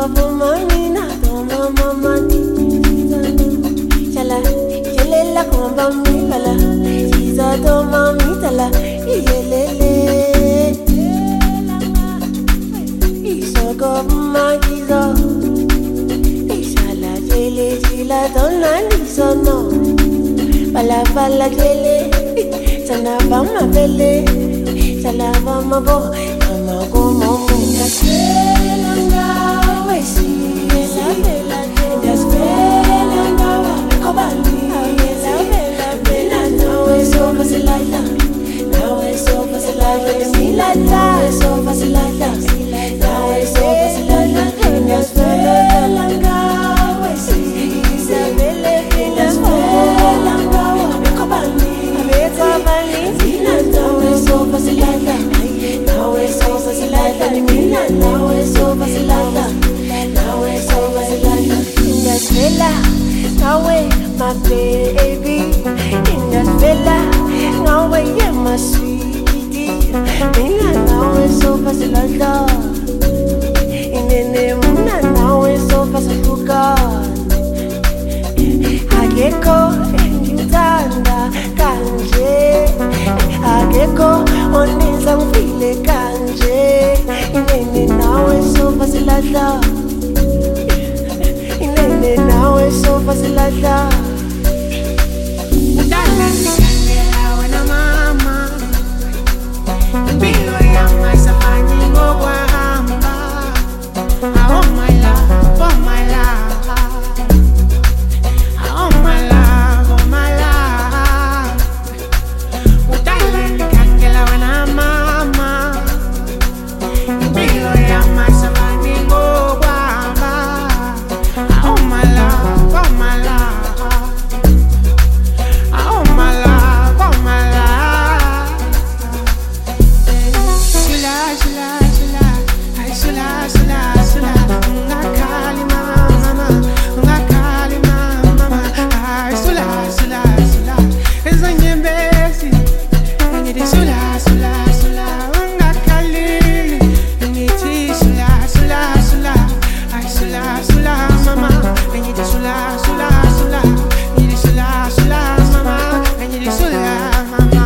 Bala gele, sana vama vele, sana vama bo, mama go momo. Dasvelanga wesi, dasvelanga, dasvelanga kobani, dasvelanga bela nawe so fasilata, nawe so fasilata, milata so fasilata, nawe so fasilata, dasvelanga wesi, dasvelanga, dasvelanga. Nawe, my baby, in that villa, nawe, yeah, my sweetie. Mina nawe so fasilata, inene muna nawe so fasiluka. Ageko engitanda kanje, ageko oniza ngifile kanje. Inene nawe so fasilata. Now it's so facilita. Udala nikangela wena mama, impilo yami ayisafani ngokwahamba. Oh my love, oh my love, oh my love, oh my love. Udala nikangela wena mama, impilo yami ayisafani ngokwahamba. Oh my love, oh my love, oh my love, oh my love. Shula, shula, shula, ay shula, shula, shula. Ungakali mama, ungakali mama, ay shula, shula, shula. Ezanyembezi, ngidi shula, shula, shula. Ungakali, ngidi shula, shula, shula, ay shula, shula. Mama, I need to sula, sula, sula. Need to sula, sula, mama. I need to sula, mama.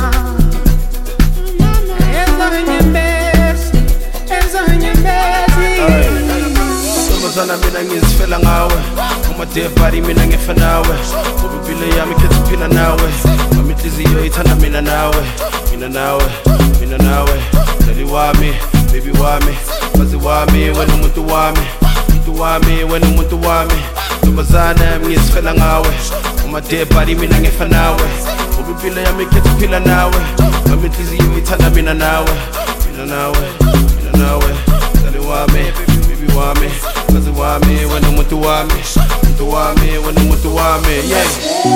Enzo in your best, Enzo in your best. Somazana mina ngizifela ngawe, umadevali mina ngefa nawe. Ubipile yami khetha phila nawe. Mama inhliziyo ithanda mina nawe, mina nawe, mina nawe. Dali wami, baby wami, bazi wami, wena umuntu wami. Wami, wena umuntu wami, ntombazana ngizifela ngawe, umadebhali mina ngefa nawe, ubipilo yami ikhetha phila nawe, mama inhliziyo ithanda mina nawe, mina nawe, mina nawe, dali wami, baby wami, bazi wami, wena umuntu wami, wena umuntu wami, yeah.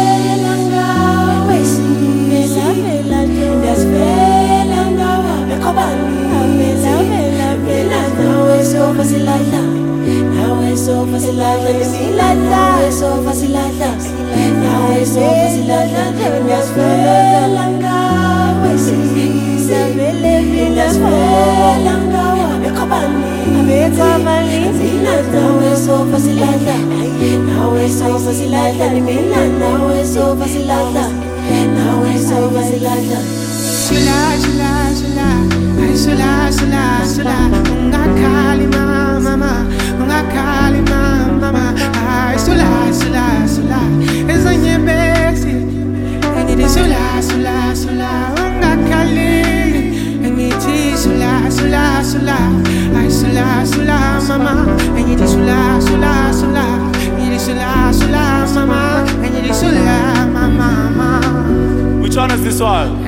Now it's so facilita, facilita, so facilita. Now it's so facilita, just velanga, we see, velanga, just velanga, we kabani, we kabani. Now it's so facilita, now it's so facilita, now it's so facilita, now it's so facilita. Shula, shula, shula, ay shula, shula, shula. Ungakali mama, ungakali mama, ay shula, shula, shula. Ezanyembezi, ngidi shula, shula, shula. Ungakali, ngidi shula, shula, shula. Ay shula, shula, mama, ngidi shula, shula, shula. Ngidi shula, shula, mama, ngidi shula, mama. Which one is this one?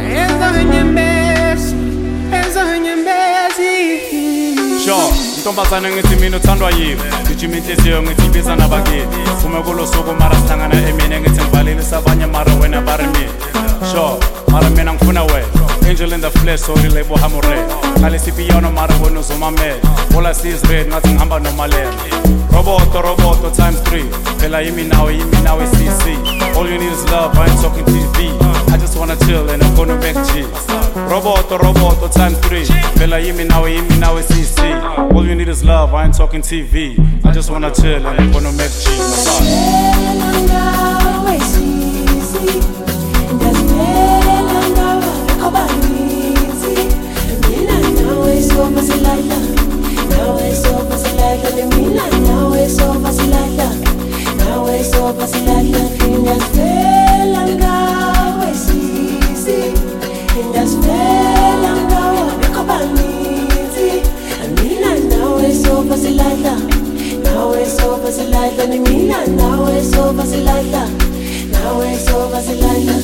Sure, ntombazana ngithi mina uthandwa yimi. Ngijima inhliziyo ngithi ibiza nabakini. Fume kulosuku mara sihlangana emini ngithi ngivalelisa abanye mara wena bari mina. Sure, mara mina ngifuna wena. Angel in the flesh, sorry label hamure. Kale sipiyano mara wena uzomamela. All I see is red, ngathi ngihamba nomalema. Roboto times 3. Phela yimi nawe CC. All you need is love, I ain't talking TV. I just wanna chill and I'm gonna make cheese. Roboto times 3. Fella yimi nawe CC. All you need is love, I ain't talking TV. I just wanna chill and I'm gonna make G. Now it's over,